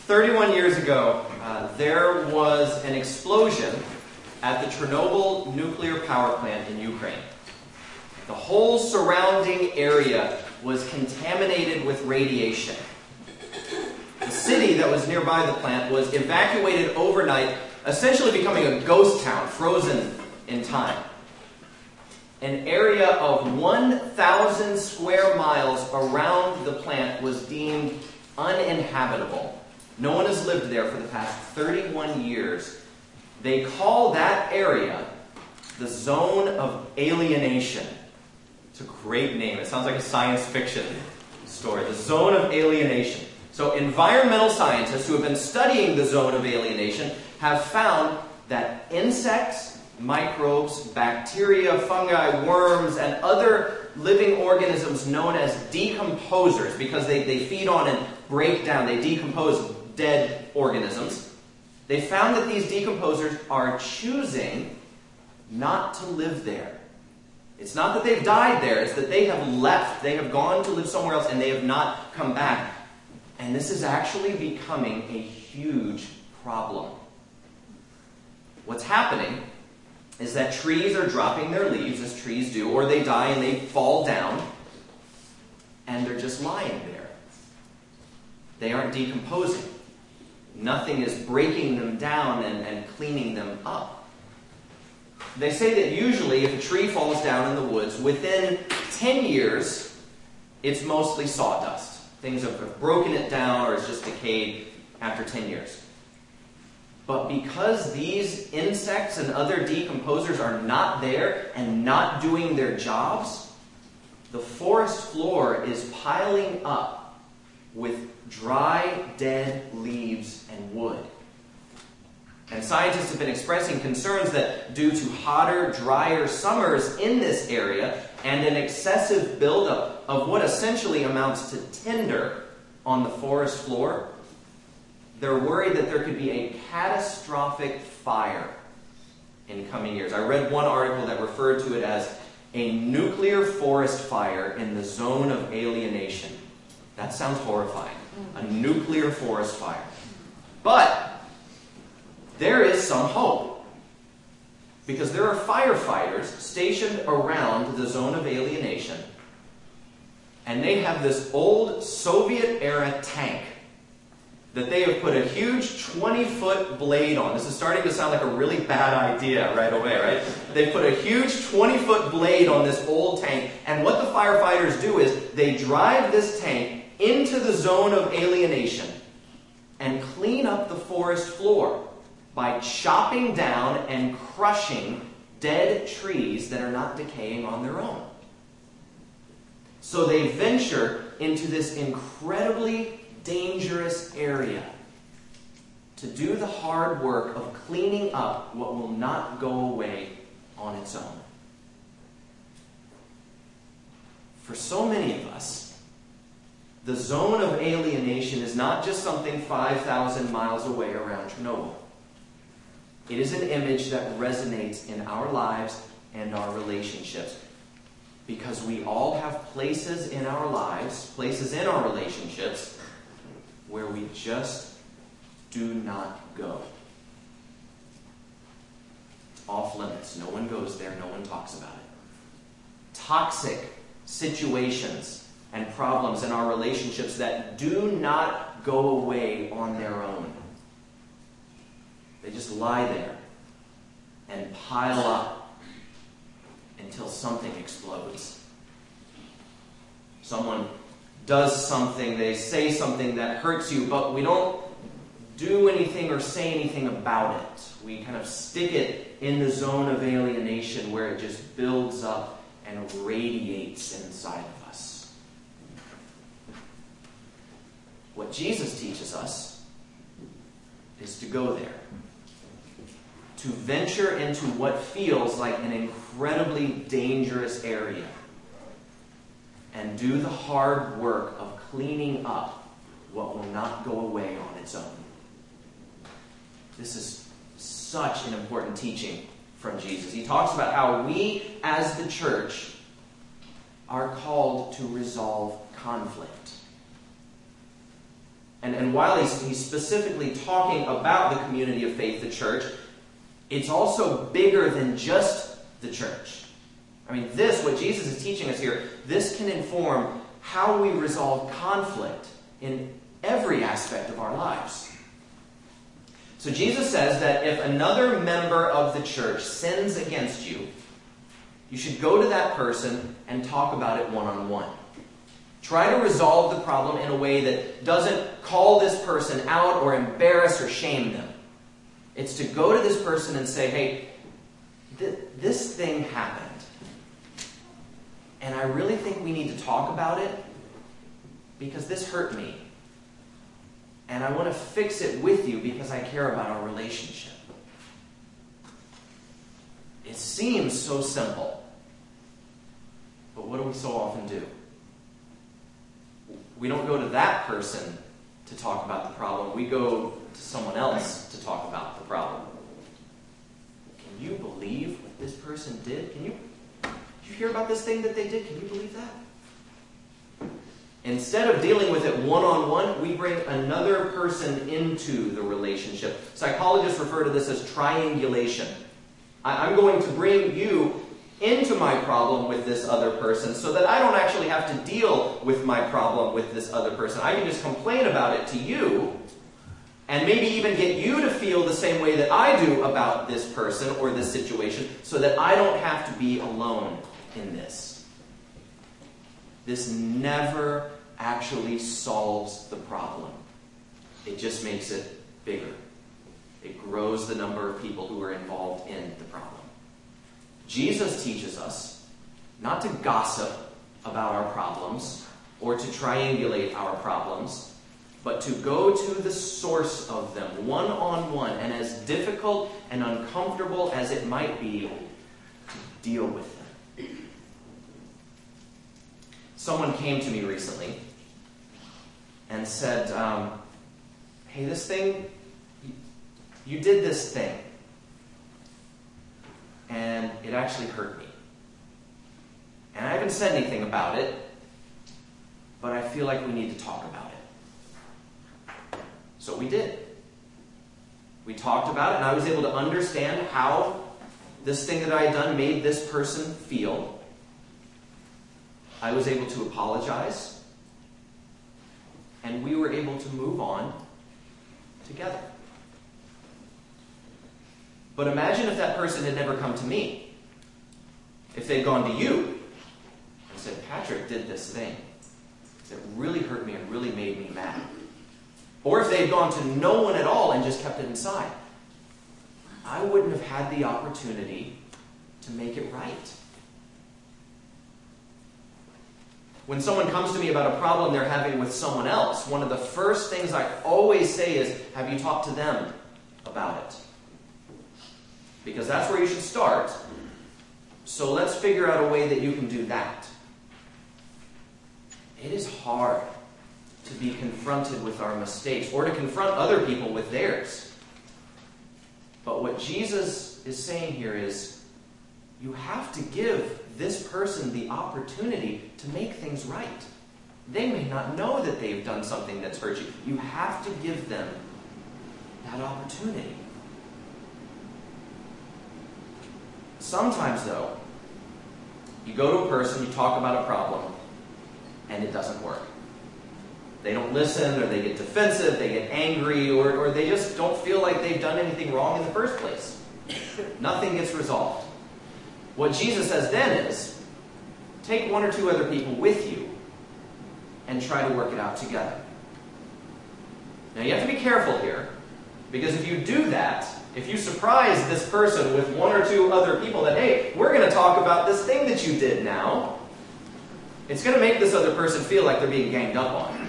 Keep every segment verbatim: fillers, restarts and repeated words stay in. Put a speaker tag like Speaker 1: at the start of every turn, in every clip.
Speaker 1: thirty-one years ago, uh, there was an explosion at the Chernobyl nuclear power plant in Ukraine. The whole surrounding area was contaminated with radiation. The city that was nearby the plant was evacuated overnight, essentially becoming a ghost town, frozen in time. An area of one thousand square miles around the plant was deemed uninhabitable. No one has lived there for the past thirty-one years. They call that area the Zone of Alienation. It's a great name. It sounds like a science fiction story. The Zone of Alienation. So environmental scientists who have been studying the Zone of Alienation have found that insects, microbes, bacteria, fungi, worms, and other living organisms known as decomposers, because they, they feed on and break down, they decompose dead organisms. They found that these decomposers are choosing not to live there. It's not that they've died there, it's that they have left. They have gone to live somewhere else and they have not come back. And this is actually becoming a huge problem. What's happening is that trees are dropping their leaves, as trees do, or they die and they fall down, and they're just lying there. They aren't decomposing. Nothing is breaking them down and, and cleaning them up. They say that usually if a tree falls down in the woods, within ten years, it's mostly sawdust. Things have broken it down or it's just decayed after ten years. But because these insects and other decomposers are not there and not doing their jobs, the forest floor is piling up with dry, dead leaves and wood. And scientists have been expressing concerns that due to hotter, drier summers in this area and an excessive buildup of what essentially amounts to tinder on the forest floor, they're worried that there could be a catastrophic fire in coming years. I read one article that referred to it as a nuclear forest fire in the Zone of Alienation. That sounds horrifying. A nuclear forest fire. But there is some hope. Because there are firefighters stationed around the Zone of Alienation. And they have this old Soviet-era tank that they have put a huge twenty-foot blade on. This is starting to sound like a really bad idea right away, right? They put a huge twenty-foot blade on this old tank, and what the firefighters do is they drive this tank into the Zone of Alienation and clean up the forest floor by chopping down and crushing dead trees that are not decaying on their own. So they venture into this incredibly dangerous area to do the hard work of cleaning up what will not go away on its own. For so many of us, the Zone of Alienation is not just something five thousand miles away around Chernobyl. It is an image that resonates in our lives and our relationships. Because we all have places in our lives, places in our relationships, where we just do not go. It's off limits. No one goes there. No one talks about it. Toxic situations and problems in our relationships that do not go away on their own. They just lie there and pile up until something explodes. Someone does something, they say something that hurts you, but we don't do anything or say anything about it. We kind of stick it in the Zone of Alienation where it just builds up and radiates inside of us. What Jesus teaches us is to go there. To venture into what feels like an incredibly dangerous area. And do the hard work of cleaning up what will not go away on its own. This is such an important teaching from Jesus. He talks about how we, as the church, are called to resolve conflict. And, and while he's, he's specifically talking about the community of faith, the church, it's also bigger than just the church. I mean, this, what Jesus is teaching us here, this can inform how we resolve conflict in every aspect of our lives. So Jesus says that if another member of the church sins against you, you should go to that person and talk about it one-on-one. Try to resolve the problem in a way that doesn't call this person out or embarrass or shame them. It's to go to this person and say, hey, th- this thing happened. And I really think we need to talk about it because this hurt me. And I want to fix it with you because I care about our relationship. It seems so simple. But what do we so often do? We don't go to that person to talk about the problem. We go to someone else to talk about the problem. Can you believe what this person did? Can you, did you hear about this thing that they did? Can you believe that? Instead of dealing with it one-on-one, we bring another person into the relationship. Psychologists refer to this as triangulation. I, I'm going to bring you into my problem with this other person so that I don't actually have to deal with my problem with this other person. I can just complain about it to you and maybe even get you to feel the same way that I do about this person or this situation so that I don't have to be alone in this. This never actually solves the problem. It just makes it bigger. It grows the number of people who are involved in the problem. Jesus teaches us not to gossip about our problems or to triangulate our problems, but to go to the source of them one-on-one, and as difficult and uncomfortable as it might be, to deal with them. Someone came to me recently and said, um, hey, this thing, you did this thing. And it actually hurt me. And I haven't said anything about it, but I feel like we need to talk about it. So we did. We talked about it, and I was able to understand how this thing that I had done made this person feel. I was able to apologize, and we were able to move on together. But imagine if that person had never come to me. If they'd gone to you and said, Patrick did this thing that really hurt me and really made me mad. Or if they'd gone to no one at all and just kept it inside. I wouldn't have had the opportunity to make it right. When someone comes to me about a problem they're having with someone else, one of the first things I always say is, have you talked to them about it? Because that's where you should start. So let's figure out a way that you can do that. It is hard to be confronted with our mistakes or to confront other people with theirs. But what Jesus is saying here is you have to give this person the opportunity to make things right. They may not know that they've done something that's hurt you. You have to give them that opportunity. Sometimes, though, you go to a person, you talk about a problem, and it doesn't work. They don't listen, or they get defensive, they get angry, or, or they just don't feel like they've done anything wrong in the first place. Nothing gets resolved. What Jesus says then is, take one or two other people with you and try to work it out together. Now, you have to be careful here, because if you do that, if you surprise this person with one or two other people that, hey, we're going to talk about this thing that you did now, it's going to make this other person feel like they're being ganged up on.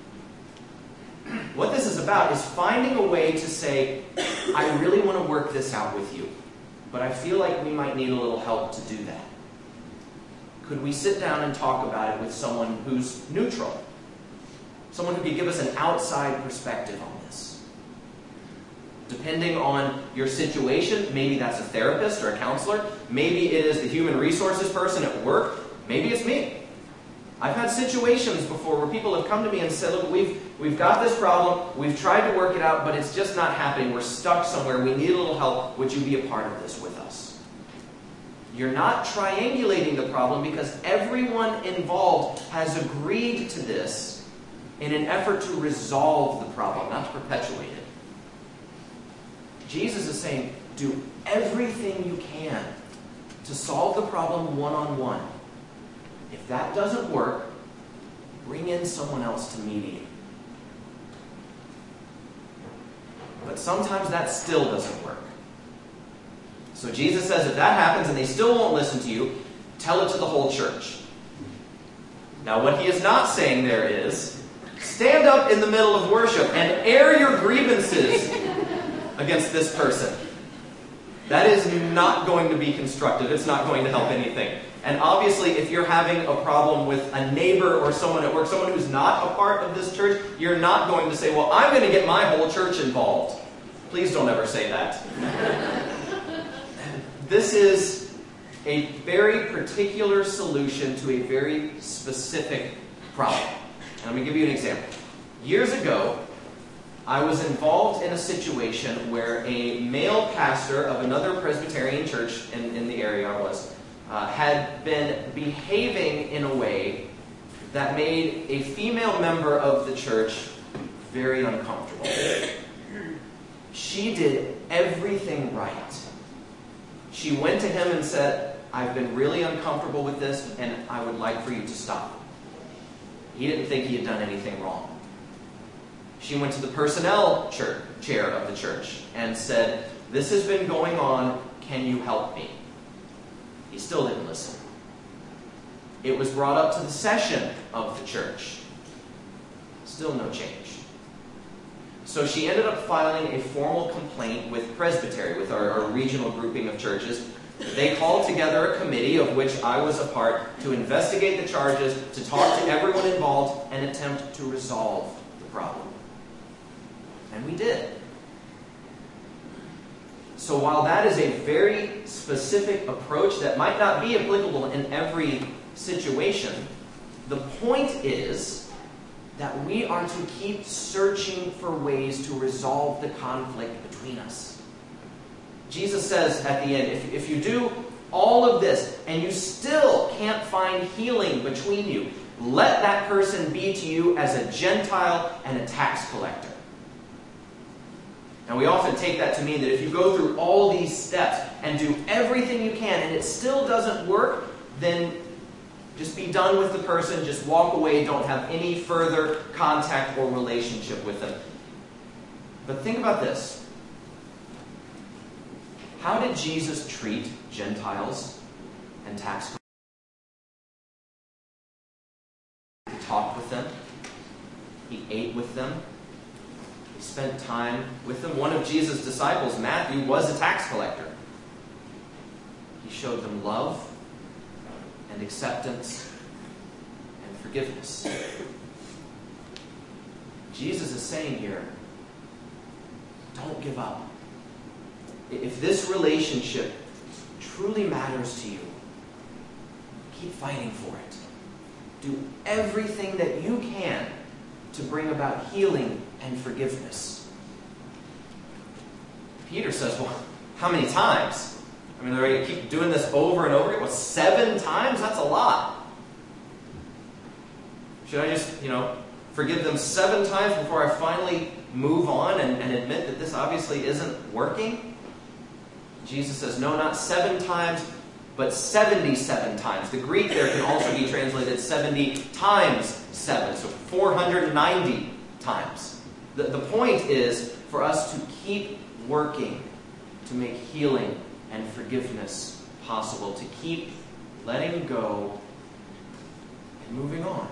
Speaker 1: What this is about is finding a way to say, I really want to work this out with you, but I feel like we might need a little help to do that. Could we sit down and talk about it with someone who's neutral? Someone who could give us an outside perspective on this. Depending on your situation, maybe that's a therapist or a counselor. Maybe it is the human resources person at work. Maybe it's me. I've had situations before where people have come to me and said, look, we've, we've got this problem, we've tried to work it out, but it's just not happening. We're stuck somewhere. We need a little help. Would you be a part of this with us? You're not triangulating the problem because everyone involved has agreed to this in an effort to resolve the problem, not to perpetuate it. Jesus is saying, do everything you can to solve the problem one-on-one. If that doesn't work, bring in someone else to mediate. But sometimes that still doesn't work. So Jesus says if that happens and they still won't listen to you, tell it to the whole church. Now what he is not saying there is, stand up in the middle of worship and air your grievances against this person. That is not going to be constructive. It's not going to help anything. And obviously, if you're having a problem with a neighbor or someone at work, someone who's not a part of this church, you're not going to say, well, I'm going to get my whole church involved. Please don't ever say that. This is a very particular solution to a very specific problem. And let me give you an example. Years ago, I was involved in a situation where a male pastor of another Presbyterian church in, in the area I was, Uh, had been behaving in a way that made a female member of the church very uncomfortable. She did everything right. She went to him and said, I've been really uncomfortable with this, and I would like for you to stop. He didn't think he had done anything wrong. She went to the personnel chair, chair of the church and said, this has been going on, can you help me? He still didn't listen. It was brought up to the session of the church. Still no change. So she ended up filing a formal complaint with Presbytery, with our, our regional grouping of churches. They called together a committee, of which I was a part, to investigate the charges, to talk to everyone involved, and attempt to resolve the problem. And we did. So while that is a very specific approach that might not be applicable in every situation, the point is that we are to keep searching for ways to resolve the conflict between us. Jesus says at the end, if, if you do all of this and you still can't find healing between you, let that person be to you as a Gentile and a tax collector. Now we often take that to mean that if you go through all these steps and do everything you can and it still doesn't work, then just be done with the person, just walk away, don't have any further contact or relationship with them. But think about this. How did Jesus treat Gentiles and tax collectors? He talked with them. He ate with them. He spent time with them. One of Jesus' disciples, Matthew, was a tax collector. He showed them love and acceptance and forgiveness. Jesus is saying here, don't give up. If this relationship truly matters to you, keep fighting for it. Do everything that you can to bring about healing and forgiveness. Peter says, well, how many times? I mean, they're going to keep doing this over and over again. Well, seven times? That's a lot. Should I just, you know, forgive them seven times before I finally move on and, and admit that this obviously isn't working? Jesus says, no, not seven times, but seventy-seven times. The Greek there can also be translated seventy times seven, so four hundred ninety times. The, the point is for us to keep working to make healing and forgiveness possible, to keep letting go and moving on.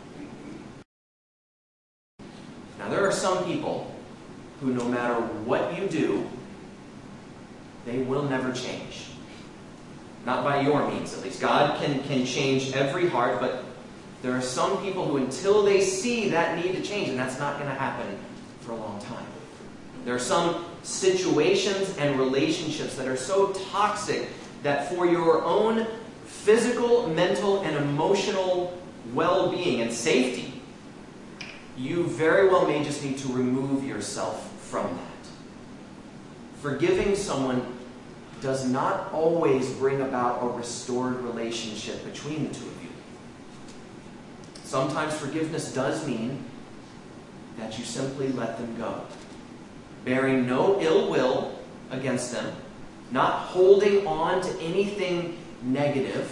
Speaker 1: Now, there are some people who, no matter what you do, they will never change. Not by your means, at least. God can, can change every heart, but there are some people who, until they see that need to change, and that's not going to happen for a long time. There are some situations and relationships that are so toxic that for your own physical, mental, and emotional well-being and safety, you very well may just need to remove yourself from that. Forgiving someone does not always bring about a restored relationship between the two of you. Sometimes forgiveness does mean that you simply let them go, bearing no ill will against them, not holding on to anything negative,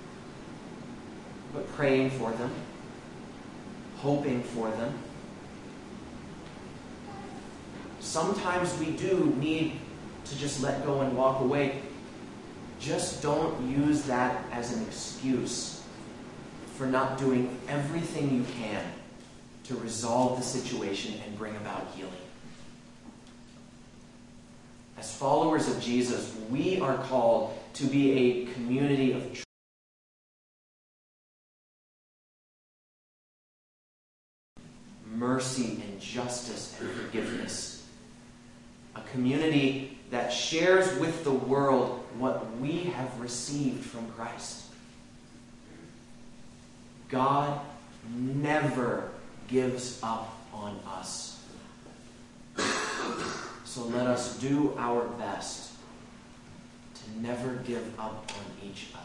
Speaker 1: but praying for them, hoping for them. Sometimes we do need to just let go and walk away. Just don't use that as an excuse for not doing everything you can to resolve the situation and bring about healing. As followers of Jesus, we are called to be a community of truth, mercy and justice and forgiveness. A community that shares with the world what we have received from Christ. God never gives up on us. So let us do our best to never give up on each other.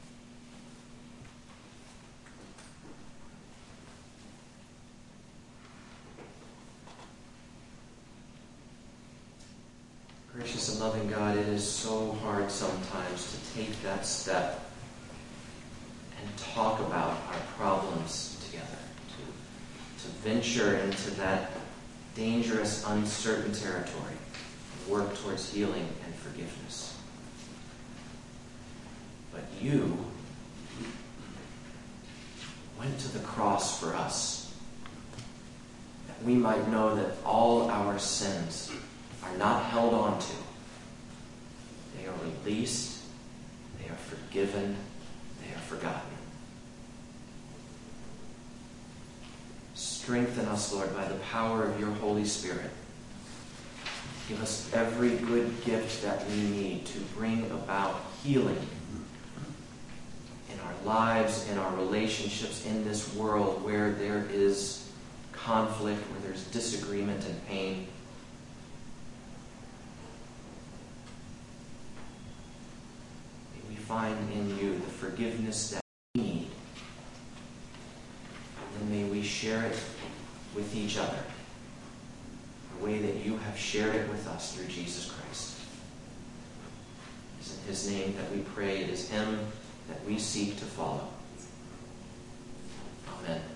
Speaker 1: Gracious and loving God, it is so hard sometimes to take that step and talk about our problems together, to, to venture into that dangerous, uncertain territory, and work towards healing and forgiveness. But you went to the cross for us, that we might know that all our sins are not held on to. They are released, they are forgiven, they are forgotten. Strengthen us, Lord, by the power of your Holy Spirit. Give us every good gift that we need to bring about healing in our lives, in our relationships, in this world where there is conflict, where there's disagreement and pain. Find in you the forgiveness that we need. And may we share it with each other the way that you have shared it with us through Jesus Christ. It's in his name that we pray. It is him that we seek to follow. Amen.